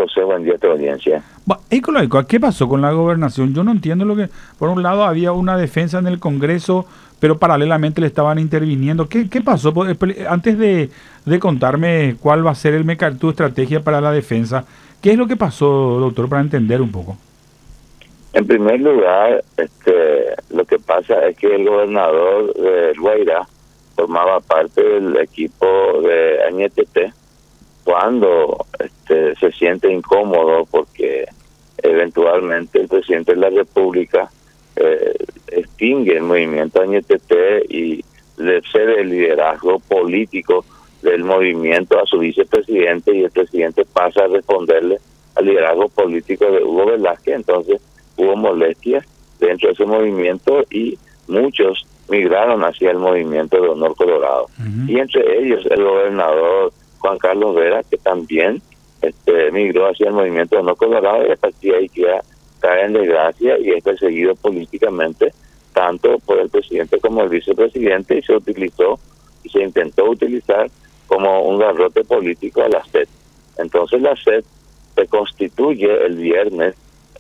José, buen día a tu audiencia. ¿Qué pasó con la gobernación? Yo no entiendo lo que... Por un lado había una defensa en el Congreso, pero paralelamente le estaban interviniendo. ¿Qué pasó? Antes de contarme cuál va a ser tu estrategia para la defensa, ¿qué es lo que pasó, doctor, para entender un poco? En primer lugar, lo que pasa es que el gobernador de Guairá formaba parte del equipo de Añetete cuando se siente incómodo porque eventualmente el presidente de la República extingue el movimiento Añetete y le cede el liderazgo político del movimiento a su vicepresidente, y el presidente pasa a responderle al liderazgo político de Hugo Velázquez. Entonces hubo molestias dentro de ese movimiento y muchos migraron hacia el movimiento de Honor Colorado. Y entre ellos el gobernador Juan Carlos Vera, que también migró hacia el movimiento de Honor Colorado, y a partir de ahí cae en desgracia y es perseguido políticamente tanto por el presidente como el vicepresidente, y se utilizó y se intentó utilizar como un garrote político a la SED. Entonces la SED se constituye el viernes,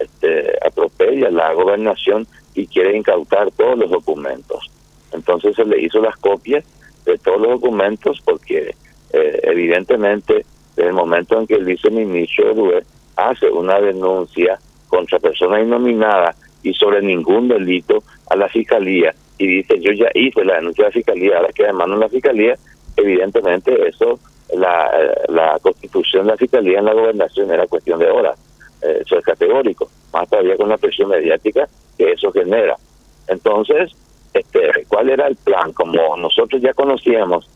atropella la gobernación y quiere incautar todos los documentos. Entonces se le hizo las copias de todos los documentos porque evidentemente desde el momento en que el viceministro Dué hace una denuncia contra personas innominadas y sobre ningún delito a la fiscalía y dice yo ya hice la denuncia a la fiscalía, ahora queda en manos de la fiscalía, evidentemente eso, la constitución de la fiscalía en la gobernación era cuestión de horas. Eso es categórico, más todavía con la presión mediática que eso genera. Entonces, ¿cuál era el plan? Como nosotros ya conocíamos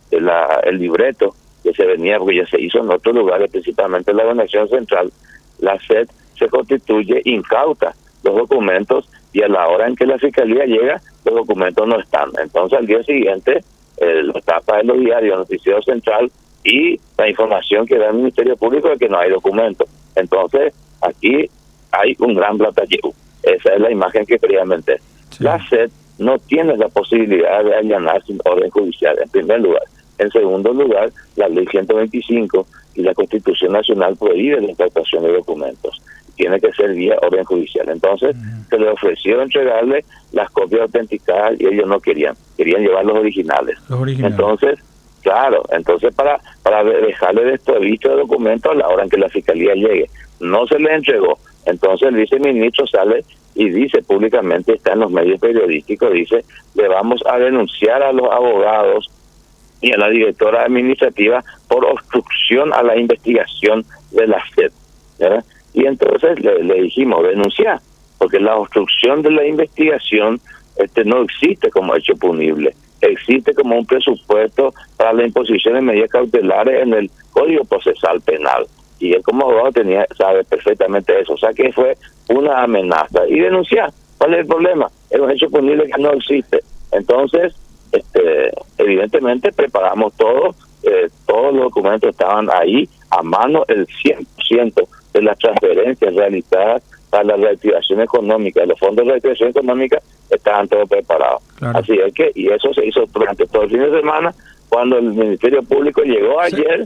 el libreto que se venía, porque ya se hizo en otros lugares, principalmente en la gobernación central, la SED se constituye, incauta los documentos, y a la hora en que la fiscalía llega, los documentos no están. Entonces, al día siguiente, lo tapa en los diarios, noticiero central, y la información que da el Ministerio Público es que no hay documentos. Entonces, aquí hay un gran blatalleo. Esa es la imagen que quería meter. Sí. La SED no tiene la posibilidad de allanar sin orden judicial, en primer lugar. En segundo lugar, la Ley 125 y la Constitución Nacional prohíben la incautación de documentos. Tiene que ser vía orden judicial. Entonces, se le ofreció entregarle las copias autenticadas y ellos no querían llevar los originales. Entonces, claro, entonces para dejarle desprovisto de documentos a la hora en que la fiscalía llegue, no se le entregó. Entonces el viceministro sale y dice públicamente, está en los medios periodísticos, dice, le vamos a denunciar a los abogados y a la directora administrativa por obstrucción a la investigación de la SED, ¿verdad? Y entonces le dijimos, denunciar, porque la obstrucción de la investigación no existe como hecho punible. Existe como un presupuesto para la imposición de medidas cautelares en el Código Procesal Penal. Y él como abogado sabe perfectamente eso. O sea que fue una amenaza. Y denunciar, ¿cuál es el problema? Es un hecho punible que no existe. Entonces, evidentemente preparamos todo. Todos los documentos estaban ahí a mano, el 100% de las transferencias realizadas para la reactivación económica, los fondos de reactivación económica estaban todos preparados. Claro. Así es que, y eso se hizo durante todo el fin de semana. Cuando el Ministerio Público llegó ayer,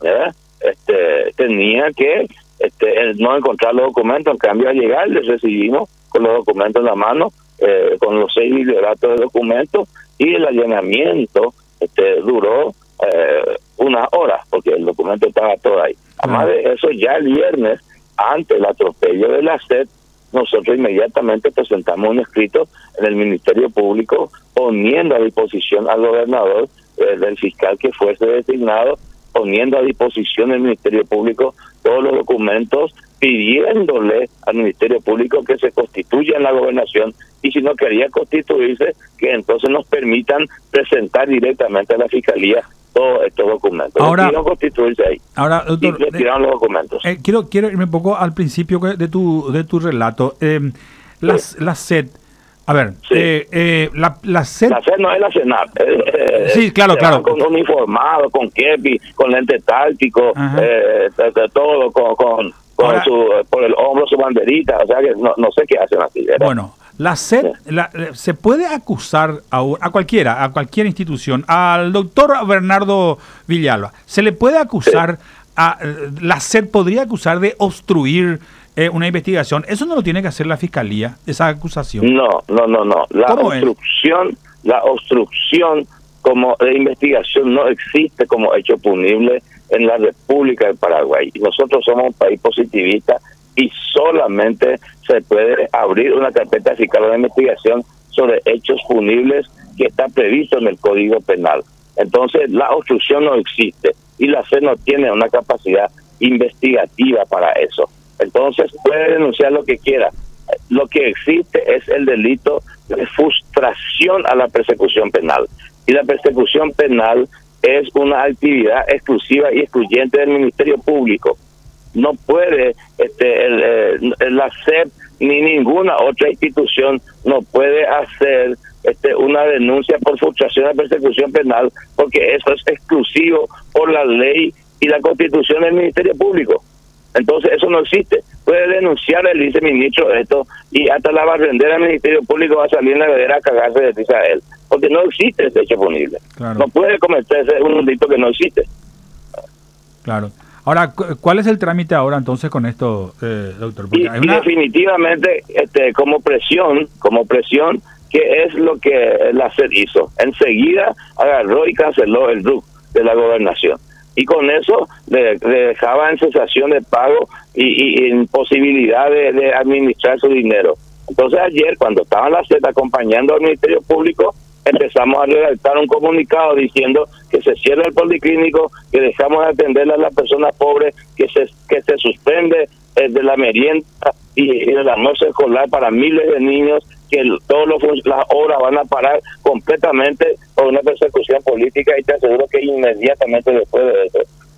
tenía que no encontrar los documentos. En cambio, al llegar, les recibimos con los documentos en la mano, con los 6 biblioratos de documentos, y el allanamiento duró unas horas, porque el documento estaba todo ahí. Además de eso, ya el viernes, ante el atropello de la SED, nosotros inmediatamente presentamos un escrito en el Ministerio Público poniendo a disposición al gobernador, del fiscal que fuese designado, poniendo a disposición del Ministerio Público todos los documentos, pidiéndole al Ministerio Público que se constituya en la gobernación, y si no quería constituirse, que entonces nos permitan presentar directamente a la Fiscalía todos estos documentos. Ahora, constituirse ahí. Ahora, doctor, y retiraron los documentos. Quiero irme un poco al principio de tu relato. La SED, a ver, sí. La SED... La SED no es la Senat. Sí, claro. Con uniformado, con kepi, con lente táctico, todo, por el hombro su banderita, o sea que no sé qué hacen así, ¿verdad? Bueno, la SED, se puede acusar a cualquier institución, al doctor Bernardo Villalba, se le puede acusar la SED podría acusar de obstruir una investigación. Eso no lo tiene que hacer la fiscalía, esa acusación. No. La obstrucción como de investigación no existe como hecho punible en la República del Paraguay. Y nosotros somos un país positivista y solamente se puede abrir una carpeta fiscal de investigación sobre hechos punibles que está previsto en el Código Penal. Entonces, la obstrucción no existe y la SED no tiene una capacidad investigativa para eso. Entonces, puede denunciar lo que quiera. Lo que existe es el delito de frustración a la persecución penal. Y la persecución penal es una actividad exclusiva y excluyente del Ministerio Público. No puede la SED ni ninguna otra institución no puede hacer una denuncia por frustración a persecución penal, porque eso es exclusivo por la ley y la Constitución del Ministerio Público. Entonces eso no existe. Puede denunciar el viceministro esto y hasta la barrendera del Ministerio Público va a salir en la vedera a cagarse de risa a él, porque no existe ese hecho punible. Claro. No puede cometerse un delito que no existe. Claro. Ahora, ¿cuál es el trámite ahora entonces con esto, doctor? Porque y definitivamente como presión, que es lo que la SED hizo. Enseguida agarró y canceló el RUC de la gobernación. Y con eso le dejaba en cesación de pago y imposibilidad de administrar su dinero. Entonces ayer, cuando estaba la SED acompañando al Ministerio Público, empezamos a redactar un comunicado diciendo que se cierra el policlínico, que dejamos de atender a las personas pobres, que se suspende de la merienda y el almuerzo escolar para miles de niños, que las obras van a parar completamente por una persecución política, y te aseguro que inmediatamente después de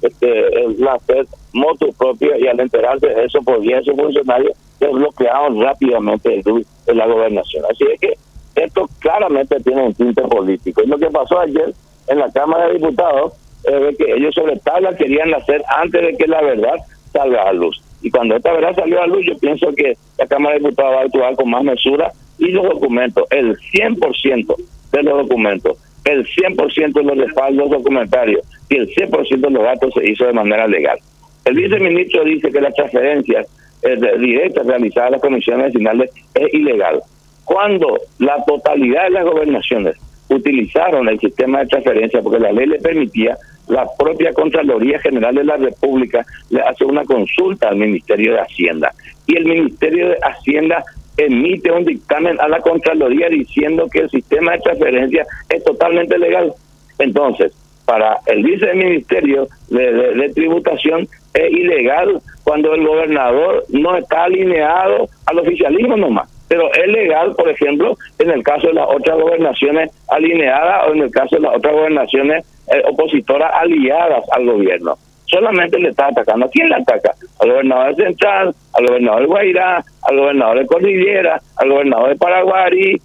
eso la SED motu propio, y al enterarse de eso por bien sus funcionarios desbloquearon rápidamente el RUC de la gobernación. Así es que esto claramente tiene un tinte político. Y lo que pasó ayer en la Cámara de Diputados es que ellos sobre tabla querían hacer antes de que la verdad salga a luz. Y cuando esta verdad salió a luz, yo pienso que la Cámara de Diputados va a actuar con más mesura, y los documentos, el 100% de los documentos, el 100% de los respaldos documentarios y el 100% de los datos se hizo de manera legal. El viceministro dice que las transferencias directas realizadas a las comisiones vecinales es ilegal. Cuando la totalidad de las gobernaciones utilizaron el sistema de transferencia, porque la ley le permitía, la propia Contraloría General de la República le hace una consulta al Ministerio de Hacienda, y el Ministerio de Hacienda emite un dictamen a la Contraloría diciendo que el sistema de transferencia es totalmente legal. Entonces, para el viceministerio de tributación es ilegal cuando el gobernador no está alineado al oficialismo nomás, pero es legal, por ejemplo, en el caso de las otras gobernaciones alineadas o en el caso de las otras gobernaciones opositoras aliadas al gobierno. Solamente le está atacando. ¿A quién le ataca? Al gobernador Central, al gobernador de Guairá, al gobernador de Cordillera, al gobernador de Paraguarí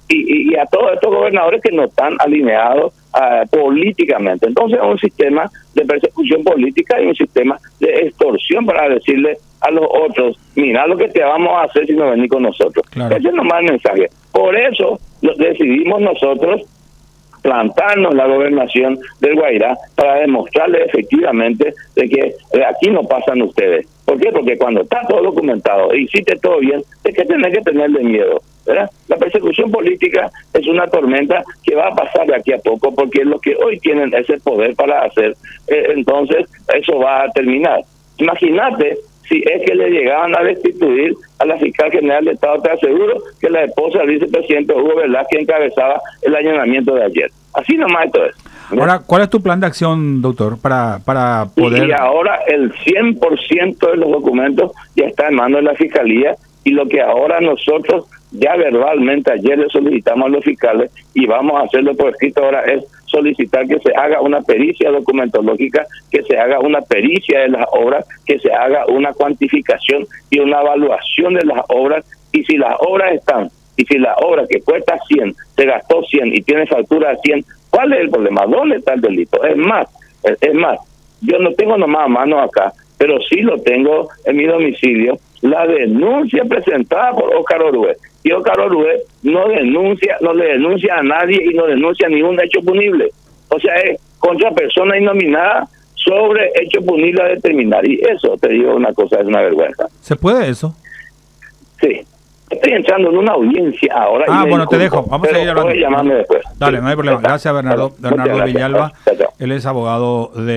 y a todos estos gobernadores que no están alineados políticamente. Entonces es un sistema de persecución política y un sistema de extorsión para decirle a los otros, mira lo que te vamos a hacer si no venís con nosotros. Claro. Ese es nomás el mensaje. Por eso decidimos nosotros plantarnos la gobernación del Guairá para demostrarle efectivamente de que aquí no pasan ustedes. ¿Por qué? Porque cuando está todo documentado y hiciste todo bien, es que tenés que tenerle miedo, ¿verdad? La persecución política es una tormenta que va a pasar de aquí a poco, porque los que hoy tienen ese poder para hacer, entonces eso va a terminar. Imagínate si es que le llegaban a destituir a la fiscal general de Estado. Te aseguro que la esposa del vicepresidente Hugo Velázquez encabezaba el allanamiento de ayer. Así nomás esto es. Ahora, ¿cuál es tu plan de acción, doctor, para poder...? Y ahora el 100% de los documentos ya está en manos de la Fiscalía, y lo que ahora nosotros ya verbalmente ayer le solicitamos a los fiscales, y vamos a hacerlo por escrito ahora, es solicitar que se haga una pericia documentológica, que se haga una pericia de las obras, que se haga una cuantificación y una evaluación de las obras, y si las obras están, y si la obra que cuesta 100, se gastó 100 y tiene factura de 100, ¿cuál es el problema? ¿Dónde está el delito? Es más, yo no tengo nomás a mano acá, pero sí lo tengo en mi domicilio, la denuncia presentada por Óscar Orué. Y Óscar Orué no le denuncia a nadie y no denuncia ningún hecho punible. O sea, es contra persona innominada sobre hecho punible a determinar. Y eso, te digo una cosa, es una vergüenza. ¿Se puede eso? Sí. Estoy entrando en una audiencia ahora. Bueno, te dejo. Vamos a seguir hablando. Puedes llamarme después. Dale, no hay problema. Gracias, Bernardo. Muchas Bernardo gracias. Villalba. Chao, chao. Él es abogado de